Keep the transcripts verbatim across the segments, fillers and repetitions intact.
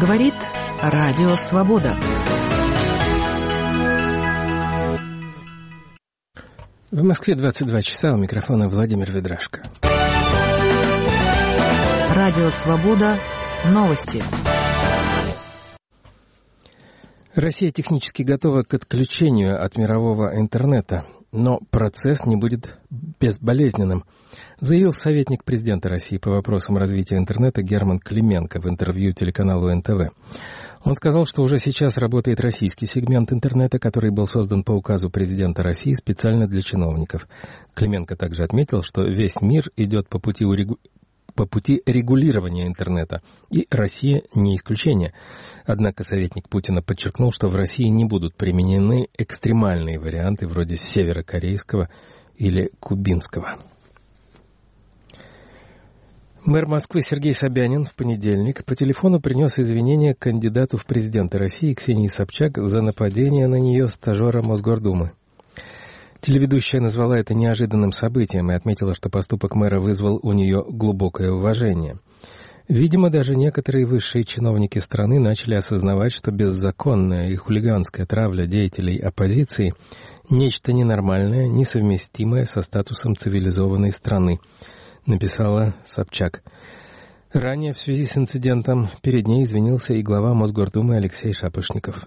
Говорит Радио Свобода. В Москве двадцать два часа, у микрофона Владимир Ведрашко. Радио Свобода. Новости. Россия технически готова к отключению от мирового интернета, но процесс не будет безболезненным, заявил советник президента России по вопросам развития интернета Герман Клименко в интервью телеканалу эн тэ вэ. Он сказал, что уже сейчас работает российский сегмент интернета, который был создан по указу президента России специально для чиновников. Клименко также отметил, что весь мир идет по пути урегу... по пути регулирования интернета, и Россия не исключение. Однако советник Путина подчеркнул, что в России не будут применены экстремальные варианты вроде северокорейского или кубинского. Мэр Москвы Сергей Собянин в понедельник по телефону принес извинения кандидату в президенты России Ксении Собчак за нападение на нее стажера Мосгордумы. Телеведущая назвала это неожиданным событием и отметила, что поступок мэра вызвал у нее глубокое уважение. Видимо, даже некоторые высшие чиновники страны начали осознавать, что беззаконная и хулиганская травля деятелей оппозиции – нечто ненормальное, несовместимое со статусом цивилизованной страны, написала Собчак. Ранее в связи с инцидентом перед ней извинился и глава Мосгордумы Алексей Шапошников.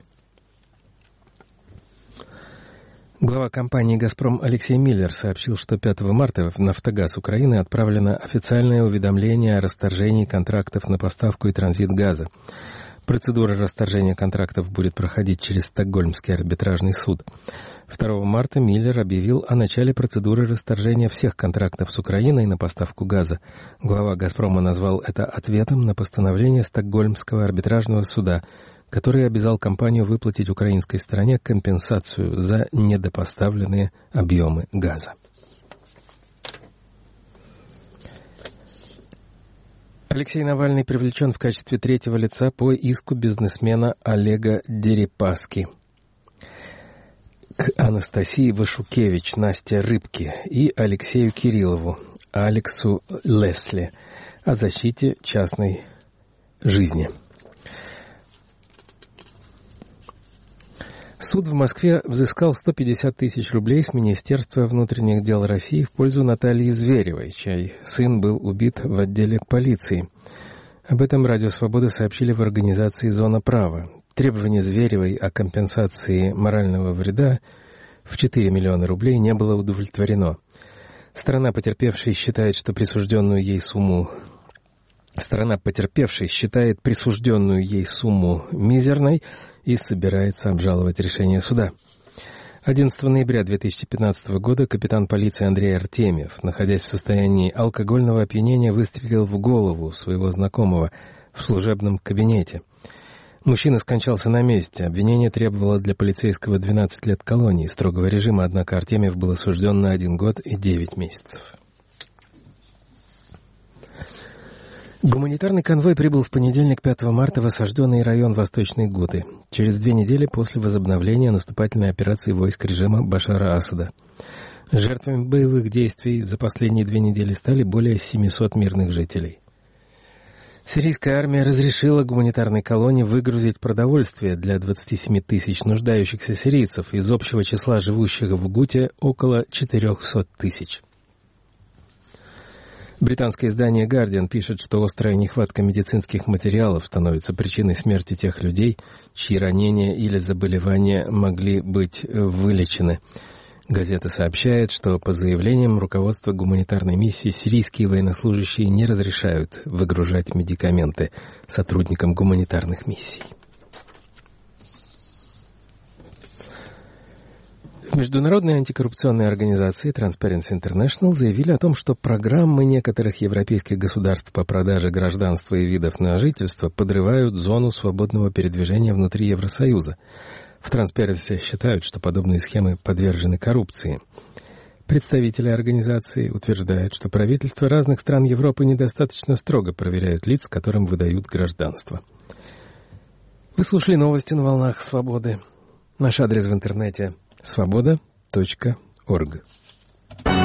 Глава компании «Газпром» Алексей Миллер сообщил, что пятого марта в «Нафтогаз Украины» отправлено официальное уведомление о расторжении контрактов на поставку и транзит газа. Процедура расторжения контрактов будет проходить через Стокгольмский арбитражный суд. второго марта Миллер объявил о начале процедуры расторжения всех контрактов с Украиной на поставку газа. Глава «Газпрома» назвал это ответом на постановление Стокгольмского арбитражного суда, который обязал компанию выплатить украинской стороне компенсацию за недопоставленные объемы газа. Алексей Навальный привлечен в качестве третьего лица по иску бизнесмена Олега Дерипаски к Анастасии Вашукевич, Насте Рыбке и Алексею Кириллову, Алексу Лесли о защите частной жизни. Суд в Москве взыскал сто пятьдесят тысяч рублей с Министерства внутренних дел России в пользу Натальи Зверевой, чей сын был убит в отделе полиции. Об этом Радио Свобода сообщили в организации «Зона права». Требование Зверевой о компенсации морального вреда в четыре миллиона рублей не было удовлетворено. Сторона потерпевшей считает, что присужденную ей сумму Сторона потерпевшей считает присужденную ей сумму мизерной и собирается обжаловать решение суда. одиннадцатого ноября две тысячи пятнадцатого года капитан полиции Андрей Артемьев, находясь в состоянии алкогольного опьянения, выстрелил в голову своего знакомого в служебном кабинете. Мужчина скончался на месте. Обвинение требовало для полицейского двенадцать лет колонии строгого режима, однако Артемьев был осужден на один год и девять месяцев. Гуманитарный конвой прибыл в понедельник, пятого марта, в осажденный район Восточной Гуты, через две недели после возобновления наступательной операции войск режима Башара Асада. Жертвами боевых действий за последние две недели стали более семисот мирных жителей. Сирийская армия разрешила гуманитарной колонии выгрузить продовольствие для двадцати семи тысяч нуждающихся сирийцев, из общего числа живущих в Гуте около четырехсот тысяч. Британское издание «Гардиан» пишет, что острая нехватка медицинских материалов становится причиной смерти тех людей, чьи ранения или заболевания могли быть вылечены. Газета сообщает, что по заявлениям руководства гуманитарной миссии сирийские военнослужащие не разрешают выгружать медикаменты сотрудникам гуманитарных миссий. В международной антикоррупционной организации Transparency International заявили о том, что программы некоторых европейских государств по продаже гражданства и видов на жительство подрывают зону свободного передвижения внутри Евросоюза. В Transparency считают, что подобные схемы подвержены коррупции. Представители организации утверждают, что правительства разных стран Европы недостаточно строго проверяют лиц, которым выдают гражданство. Вы слушали новости на волнах Свободы. Наш адрес в интернете — свобода точка орг.